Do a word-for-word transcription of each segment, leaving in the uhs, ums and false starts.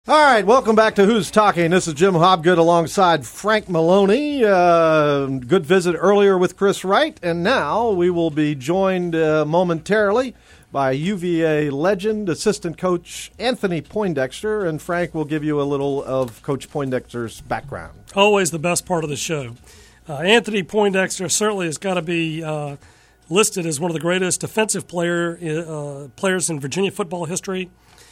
All right, welcome back to Who's Talking. This is Jim Hobgood alongside Frank Maloney. Uh, good visit earlier with Chris Wright, and now we will be joined uh, momentarily by U V A legend, assistant coach Anthony Poindexter, and Frank will give you a little of Coach Poindexter's background. Always the best part of the show. Uh, Anthony Poindexter certainly has got to be uh, listed as one of the greatest defensive player uh, players in Virginia football history.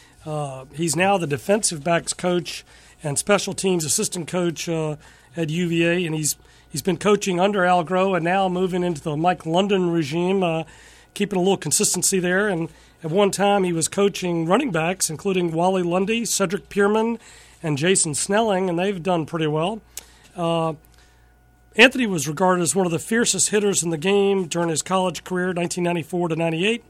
Uh, he's now the defensive backs coach and special teams assistant coach uh, at U V A, and he's he's been coaching under Al Groh and now moving into the Mike London regime, uh, keeping a little consistency there. And at one time, he was coaching running backs, including Wally Lundy, Cedric Pierman, and Jason Snelling, and they've done pretty well. Uh, Anthony was regarded as one of the fiercest hitters in the game during his college career, nineteen ninety-four to ninety-eight.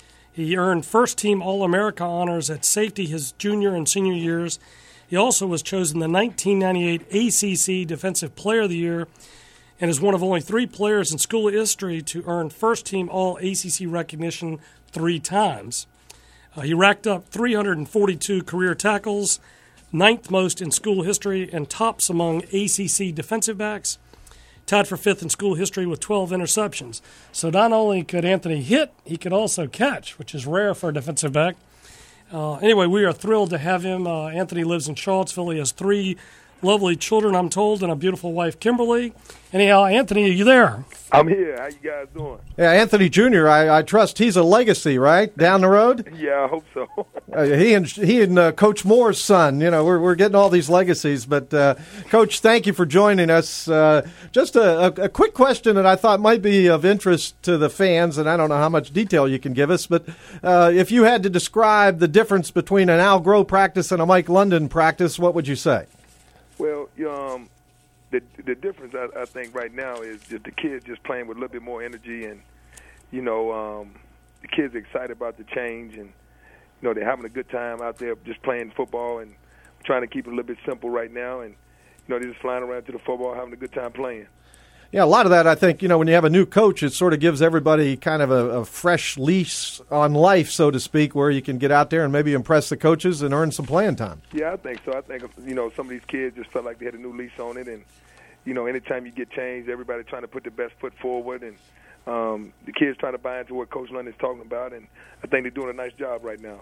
He earned first-team All-America honors at safety his junior and senior years. He also was chosen the nineteen ninety-eight A C C Defensive Player of the Year and is one of only three players in school history to earn first-team All-A C C recognition three times. Uh, he racked up three hundred forty-two career tackles, ninth most in school history, and tops among A C C defensive backs. Tied for fifth in school history with twelve interceptions. So not only could Anthony hit, he could also catch, which is rare for a defensive back. Uh, anyway, we are thrilled to have him. Uh, Anthony lives in Charlottesville. He has three lovely children, I'm told, and a beautiful wife, Kimberly. Anyhow, Anthony, are you there? I'm here. How you guys doing? Yeah, Anthony Junior, I, I trust he's a legacy, right, down the road? Yeah, I hope so. uh, he and he and uh, Coach Moore's son, you know, we're we're getting all these legacies. But, uh, Coach, thank you for joining us. Uh, just a, a, a quick question that I thought might be of interest to the fans, and I don't know how much detail you can give us, but uh, if you had to describe the difference between an Al Groh practice and a Mike London practice, what would you say? Well, um, the the difference I, I think right now is just the kids just playing with a little bit more energy, and you know um, the kids are excited about the change, and you know they're having a good time out there just playing football and trying to keep it a little bit simple right now, and you know they're just flying around to the football, having a good time playing. Yeah, a lot of that, I think, you know, when you have a new coach, it sort of gives everybody kind of a, a fresh lease on life, so to speak, where you can get out there and maybe impress the coaches and earn some playing time. Yeah, I think so. I think, you know, some of these kids just felt like they had a new lease on it. And, you know, anytime you get changed, everybody trying to put their best foot forward. And um, the kids trying to buy into what Coach London's talking about. And I think they're doing a nice job right now.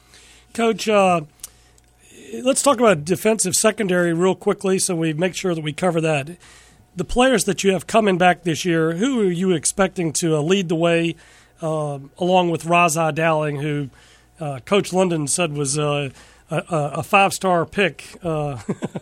Coach, uh, let's talk about defensive secondary real quickly so we make sure that we cover that. The players that you have coming back this year, who are you expecting to uh, lead the way uh, along with Razai Dowling, who uh, Coach London said was uh, a, a five-star pick uh,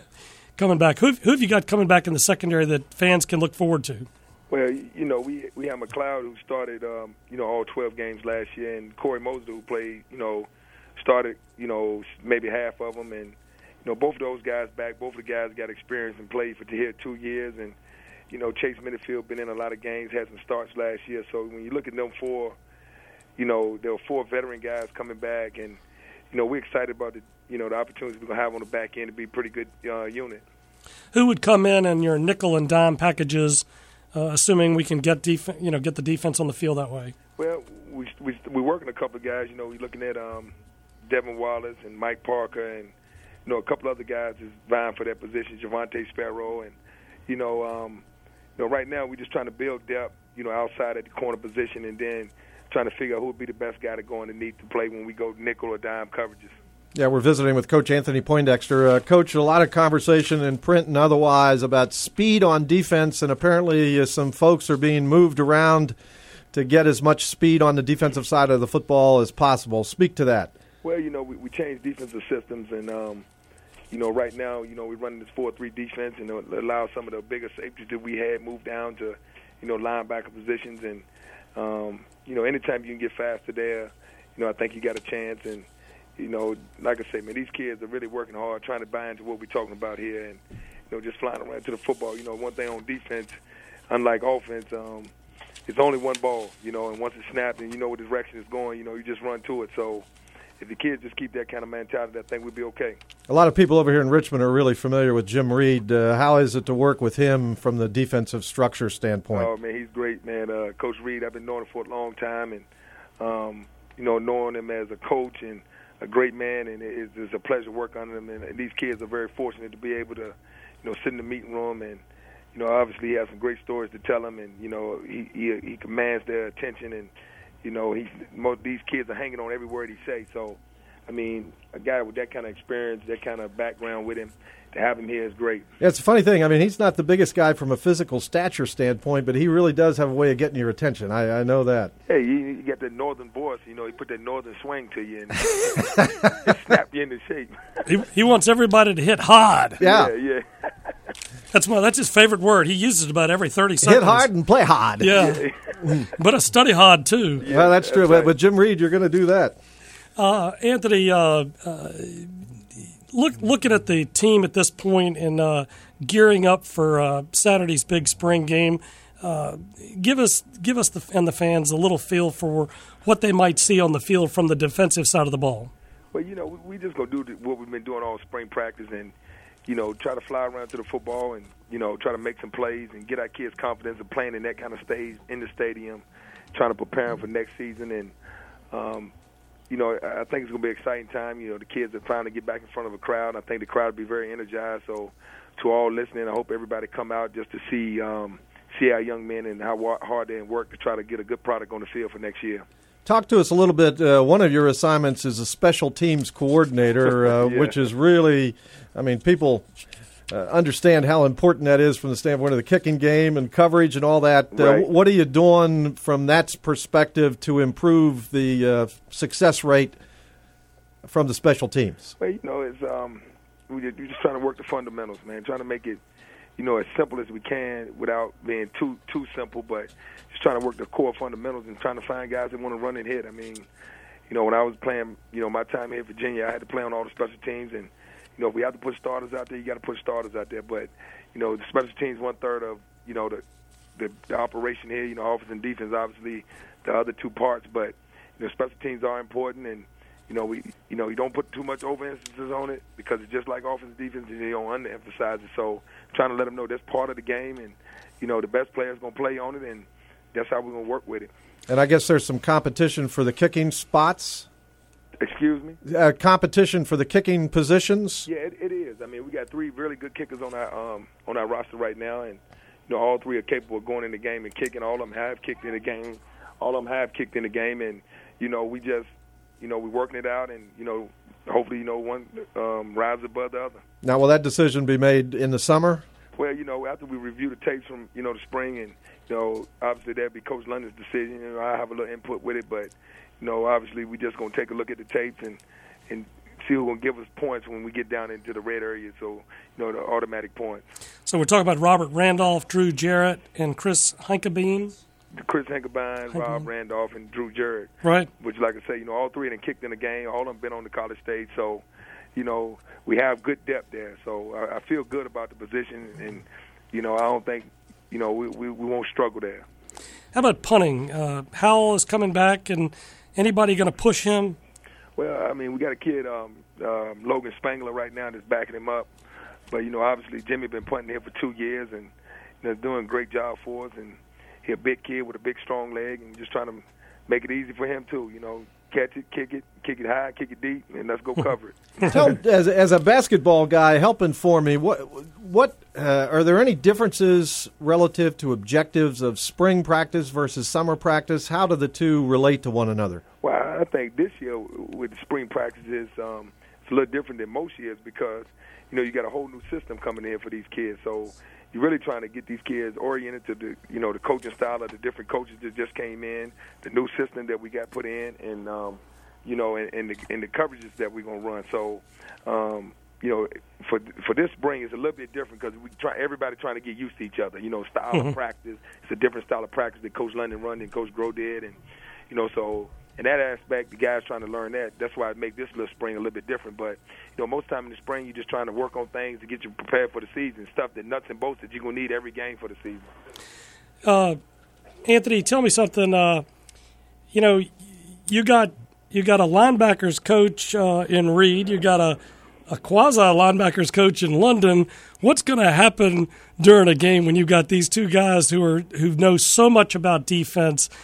coming back? Who, who have you got coming back in the secondary that fans can look forward to? Well, you know, we we have McLeod who started, um, you know, all twelve games last year, and Corey Mosley who played, you know, started, you know, maybe half of them, and you know, both of those guys back. Both of the guys got experience and played for here two years, and you know, Chase Minifield been in a lot of games, had some starts last year. So when you look at them four, you know, there were four veteran guys coming back, and you know, we're excited about the, you know, the opportunities we're gonna have on the back end to be a pretty good uh, unit. Who would come in in your nickel and dime packages, uh, assuming we can get def- you know, get the defense on the field that way? Well, we we we're working a couple of guys. You know, we're looking at um, Devin Wallace and Mike Parker, and you know, a couple other guys is vying for that position, Javante Sparrow, and you know. Um, You know, right now we're just trying to build depth, you know, outside at the corner position, and then trying to figure out who would be the best guy to go underneath to play when we go nickel or dime coverages. Yeah, we're visiting with Coach Anthony Poindexter. Uh, Coach, a lot of conversation in print and otherwise about speed on defense, and apparently uh, some folks are being moved around to get as much speed on the defensive side of the football as possible. Speak to that. Well, you know, we, we changed defensive systems, and um, you know, right now, you know, we're running this four three defense, and it allows some of the bigger safeties that we had move down to, you know, linebacker positions. And, um, you know, anytime you can get faster there, you know, I think you got a chance. And, you know, like I say, man, these kids are really working hard, trying to buy into what we're talking about here, and, you know, just flying around to the football. You know, one thing on defense, unlike offense, um, it's only one ball, you know, and once it's snapped and you know what direction it's going, you know, you just run to it. So if the kids just keep that kind of mentality, I think we'll be okay. A lot of people over here in Richmond are really familiar with Jim Reed. Uh, how is it to work with him from the defensive structure standpoint? Oh, man, he's great, man. Uh, Coach Reed, I've been knowing him for a long time, and, um, you know, knowing him as a coach and a great man, and it's, it's a pleasure to work under him. And, and these kids are very fortunate to be able to, you know, sit in the meeting room and, you know, obviously he has some great stories to tell them, and you know, he he, he commands their attention, and you know, he most these kids are hanging on every word he says. So, I mean, a guy with that kind of experience, that kind of background with him, to have him here is great. Yeah, it's a funny thing. I mean, he's not the biggest guy from a physical stature standpoint, but he really does have a way of getting your attention. I, I know that. Hey, you, you got that northern voice. You know, he put that northern swing to you and snap you into shape. He, he wants everybody to hit hard. Yeah, yeah. yeah. That's my that's his favorite word. He uses it about every thirty seconds. Hit hard and play hard. Yeah, but a study hard too. Yeah, well, that's true. that's But right. with Jim Reed, you're going to do that. Uh, Anthony, uh, uh, look looking at the team at this point and uh, gearing up for uh, Saturday's big spring game. Uh, give us give us the, and the fans a little feel for what they might see on the field from the defensive side of the ball. Well, you know, we, we just gonna do the, what we've been doing all spring practice, and you know, try to fly around to the football and, you know, try to make some plays and get our kids confidence of playing in that kind of stage in the stadium, trying to prepare them for next season. And, um, you know, I think it's going to be an exciting time. You know, the kids are trying to get back in front of a crowd. I think the crowd will be very energized. So to all listening, I hope everybody come out just to see um, see our young men and how hard they work to try to get a good product on the field for next year. Talk to us a little bit. Uh, one of your assignments is a special teams coordinator, uh, yeah. which is really, I mean, people uh, understand how important that is from the standpoint of the kicking game and coverage and all that. Right. Uh, what are you doing from that perspective to improve the uh, success rate from the special teams? Well, you know, it's um, we just, we're just trying to work the fundamentals, man. Trying to make it, you know, as simple as we can without being too too simple, but just trying to work the core fundamentals and trying to find guys that want to run and hit. I mean, you know, when I was playing, you know, my time here in Virginia, I had to play on all the special teams, and you know, if we have to put starters out there, you got to put starters out there. But you know, the special teams one third of, you know, the, the the operation here. You know, offense and defense, obviously, the other two parts. But you know, special teams are important, and you know, we, you know, you don't put too much overemphasis on it because it's just like offense and defense, and you don't underemphasize it. So, trying to let them know that's part of the game, and you know, the best players gonna play on it, and that's how we're gonna work with it. And I guess there's some competition for the kicking spots. Excuse me? Uh, competition for the kicking positions. Yeah, it, it is. I mean, we got three really good kickers on our um, on our roster right now, and you know, all three are capable of going in the game and kicking. All of them have kicked in the game. All of them have kicked in the game, and you know, we just, you know, we're working it out, and you know, hopefully, you know, one um, rises above the other. Now, will that decision be made in the summer? Well, you know, after we review the tapes from, you know, the spring, and you know, obviously that'd be Coach London's decision. You know, I have a little input with it, but you know, obviously we just gonna take a look at the tapes and and see who's gonna give us points when we get down into the red area. So, you know, the automatic points. So we're talking about Robert Randolph, Drew Jarrett, and Chris Hinkebine. Chris Hinkebine, Rob Randolph, and Drew Jarrett. Right. Which, like I say, you know, all three of them kicked in the game. All of them been on the college stage. So, you know, we have good depth there. So I, I feel good about the position, and you know, I don't think, you know, we we, we won't struggle there. How about punting? Uh, Howell is coming back, and anybody going to push him? Well, I mean, we got a kid, um, um, Logan Spangler, right now that's backing him up. But, you know, obviously Jimmy been punting here for two years and you know, doing a great job for us. And he's a big kid with a big, strong leg, and just trying to make it easy for him, too. You know, catch it, kick it, kick it high, kick it deep, and let's go cover it. Tell, as, as a basketball guy, help inform me, what, what uh, are there any differences relative to objectives of spring practice versus summer practice? How do the two relate to one another? Well, I think this year with the spring practices, um, it's a little different than most years because, you know, you got a whole new system coming in for these kids. So you're really trying to get these kids oriented to the, you know, the coaching style of the different coaches that just came in, the new system that we got put in, and, um, you know, and, and, the, and the coverages that we're going to run. So, um, you know, for for this spring, it's a little bit different because we try everybody trying to get used to each other. You know, style mm-hmm. of practice. It's a different style of practice that Coach London run than Coach Groh did, and you know, so in that aspect, the guys trying to learn that. That's why I make this little spring a little bit different. But you know, most of the time in the spring, you're just trying to work on things to get you prepared for the season, stuff that nuts and bolts that you're gonna need every game for the season. Uh, Anthony, tell me something. Uh, you know, you got you got a linebackers coach uh, in Reed. You got a a quasi linebackers coach in London. What's going to happen during a game when you've got these two guys who are who know so much about defense?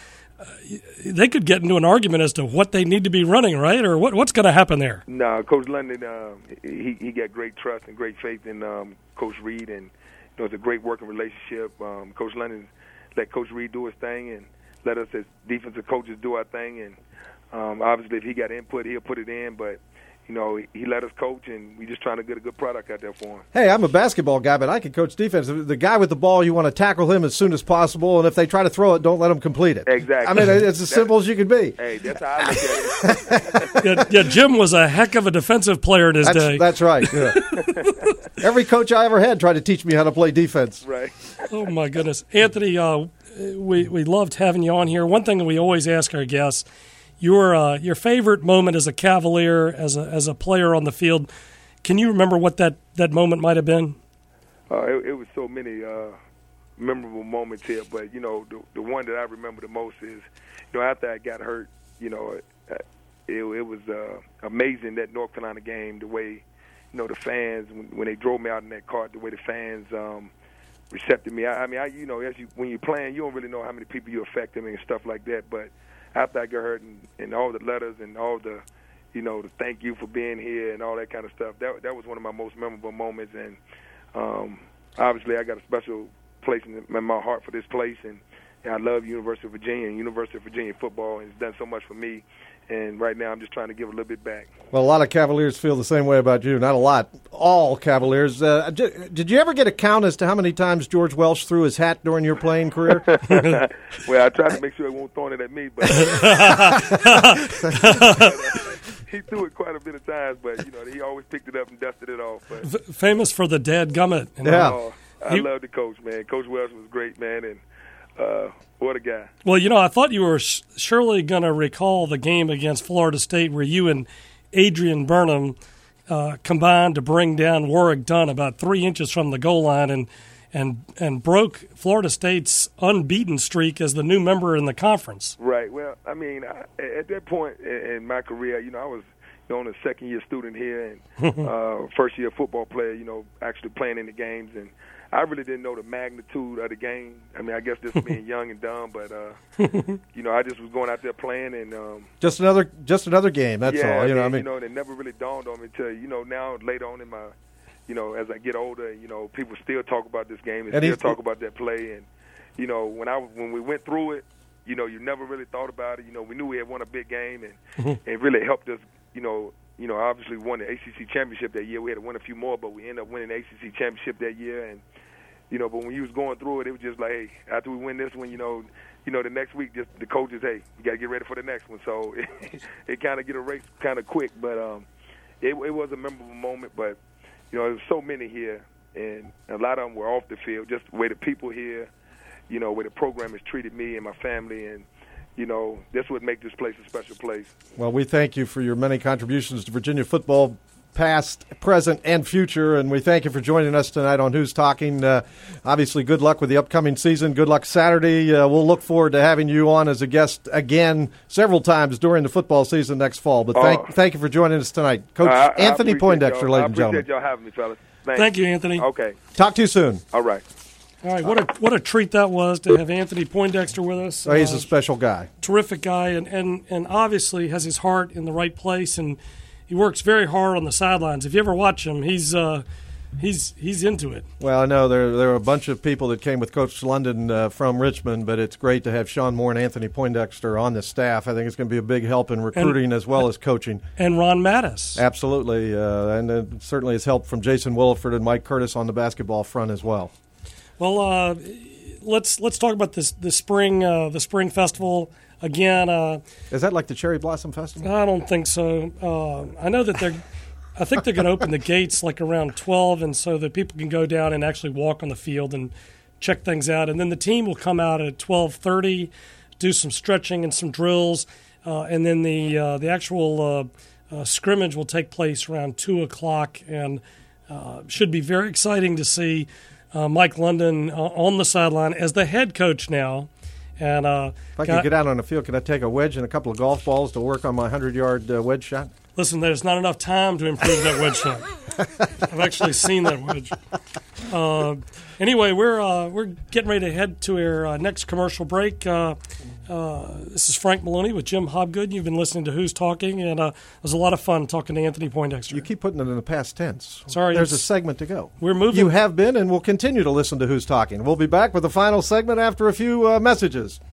they could get into an argument as to what they need to be running, right? Or what, what's going to happen there? No, Coach London, uh, he he got great trust and great faith in um, Coach Reed, and you know, it's a great working relationship. Um, Coach London let Coach Reed do his thing and let us as defensive coaches do our thing. And um, obviously, if he got input, he'll put it in. But you know, he let us coach, and we just trying to get a good product out there for him. Hey, I'm a basketball guy, but I can coach defense. The guy with the ball, you want to tackle him as soon as possible, and if they try to throw it, don't let them complete it. Exactly. I mean, it's as simple as you can be. Hey, that's how I look at it. yeah, yeah, Jim was a heck of a defensive player in his that's, day. That's right. Yeah. Every coach I ever had tried to teach me how to play defense. Right. Oh, my goodness. Anthony, uh, we, we loved having you on here. One thing that we always ask our guests, Your uh, your favorite moment as a Cavalier, as a as a player on the field, can you remember what that, that moment might have been? Uh, it, it was so many uh, memorable moments here, but you know the the one that I remember the most is, you know, after I got hurt, you know, it, it was uh, amazing that North Carolina game, the way, you know, the fans when, when they drove me out in that cart, the way the fans um, recepted me. I, I mean, I, you know, as you when you're playing, you don't really know how many people you affected and stuff like that, but after I got hurt and, and all the letters and all the, you know, the thank you for being here and all that kind of stuff, that that was one of my most memorable moments. And um, obviously I got a special place in, in my heart for this place. And, and I love University of Virginia and University of Virginia football, and it's done so much for me. And right now I'm just trying to give a little bit back. Well, a lot of Cavaliers feel the same way about you. Not a lot. All Cavaliers. Uh, did you ever get a count as to how many times George Welsh threw his hat during your playing career? Well, I tried to make sure he won't throw it at me, but he threw it quite a bit of times. But you know, he always picked it up and dusted it off. But F- famous for the dad gummit. You know? Yeah, oh, I he, love the coach, man. Coach Welsh was great, man, and uh, what a guy. Well, you know, I thought you were sh- surely going to recall the game against Florida State where you and Adrian Burnham uh, combined to bring down Warwick Dunn about three inches from the goal line and and and broke Florida State's unbeaten streak as the new member in the conference. Right. Well, I mean, I, at that point in my career, you know, I was you know, only a second-year student here and uh, first-year football player, you know, actually playing in the games. And I really didn't know the magnitude of the game. I mean, I guess just being young and dumb, but, uh, you know, I just was going out there playing. and um, Just another just another game, that's yeah, all. You know, and, I mean, you know, and it never really dawned on me until, you know, now later on in my, you know, as I get older, you know, people still talk about this game and, and still talk about that play. And, you know, when I when we went through it, you know, you never really thought about it. You know, we knew we had won a big game, and mm-hmm. it really helped us, you know, you know, obviously we won the A C C championship that year. We had to win a few more, but we ended up winning the A C C championship that year. And, you know, but when you was going through it, it was just like, hey, after we win this one, you know, you know, the next week, just the coaches, hey, you got to get ready for the next one. So it, it kind of get erased kind of quick, but um, it, it was a memorable moment. But, you know, there was so many here, and a lot of them were off the field, just the way the people here, you know, where the program has treated me and my family, and, you know, that's what makes this place a special place. Well, we thank you for your many contributions to Virginia football, past, present, and future, and we thank you for joining us tonight on Who's Talking. Uh, obviously, good luck with the upcoming season. Good luck Saturday. Uh, we'll look forward to having you on as a guest again several times during the football season next fall. But thank, uh, thank you for joining us tonight. Coach uh, I, Anthony I Poindexter, ladies and gentlemen. I appreciate y'all having me, fellas. Thanks. Thank you, Anthony. Okay. Talk to you soon. All right. All right, what a what a treat that was to have Anthony Poindexter with us. Oh, he's uh, a special guy. Terrific guy, and, and, and obviously has his heart in the right place, and he works very hard on the sidelines. If you ever watch him, he's uh, he's he's into it. Well, I know there there are a bunch of people that came with Coach London uh, from Richmond, but it's great to have Sean Moore and Anthony Poindexter on the staff. I think it's going to be a big help in recruiting and, as well as coaching. And Ron Mattis. Absolutely, uh, and uh, certainly has help from Jason Williford and Mike Curtis on the basketball front as well. Well, uh, let's let's talk about this the spring uh, the spring festival again. Uh, Is that like the Cherry Blossom Festival? I don't think so. Uh, I know that they're. I think they're going to open the gates like around twelve, and so that people can go down and actually walk on the field and check things out. And then the team will come out at twelve thirty, do some stretching and some drills, uh, and then the uh, the actual uh, uh, scrimmage will take place around two o'clock, and uh, should be very exciting to see. Uh, Mike London uh, on the sideline as the head coach now. And uh, if I could get out on the field, could I take a wedge and a couple of golf balls to work on my hundred-yard uh, wedge shot? Listen, there's not enough time to improve that wedge shot. I've actually seen that wedge. Uh, anyway, we're uh, we're getting ready to head to our uh, next commercial break. Uh, Uh, this is Frank Maloney with Jim Hobgood. You've been listening to Who's Talking, and uh, it was a lot of fun talking to Anthony Poindexter. You keep putting it in the past tense. Sorry. There's a segment to go. We're moving. You have been and will continue to listen to Who's Talking. We'll be back with the final segment after a few uh, messages.